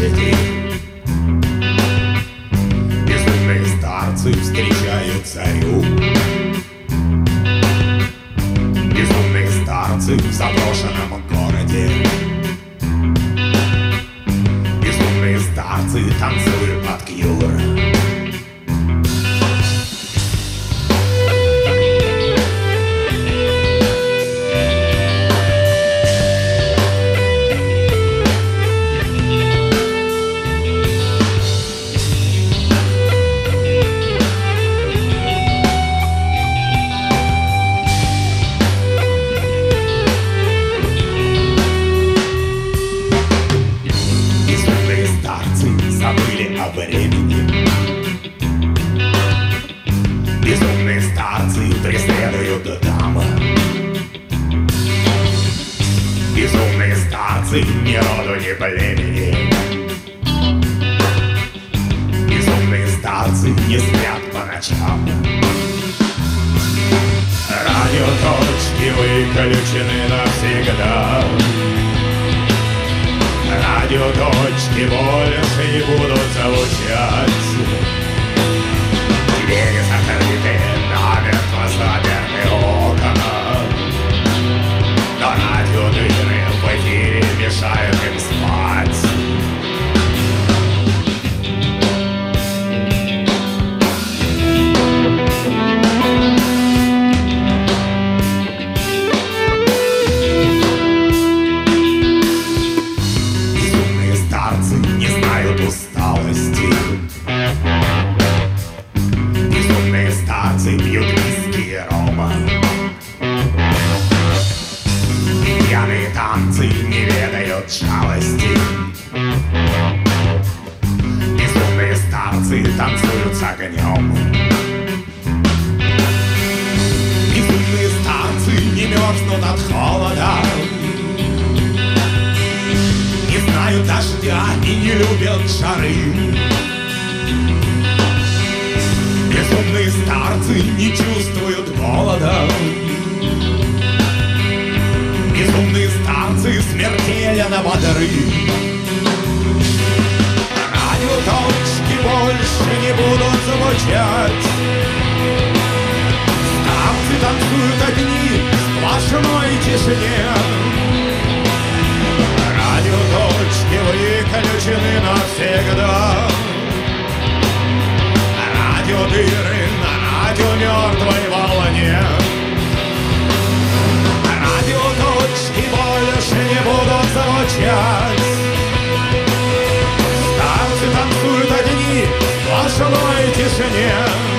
площади. Безумные старцы встречают царю. Безумные старцы в заброшенном городе. Безумные старцы танцуют под кьюр. Забыли о времени. Безумные старцы преследуют дамы. Безумные старцы ни роду, ни племени. Безумные старцы не спят по ночам. Радиоточки выключены навсегда. Радиоточки больше не будут звучать. Двери закрыты, намертво заперты окна. Но радиодыры в эфире мешают им спать. Не знают усталости. Безумные старцы пьют виски и рома. И пьяные танцы не ведают жалости. Безумные старцы танцуют с огнем. Безумные старцы не мерзнут от холода. Не знают дождя и не любят жары. Безумные старцы не чувствуют голода. Безумные старцы смертельно бодры. Радиоточки больше не будут звучать. Старцы танцуют одни в сплошной тишине. Радиоточки выключены навсегда. Радиодыры на радиомертвой волне. Радиоточки больше не будут звучать. Старцы танцуют одни в сплошной тишине.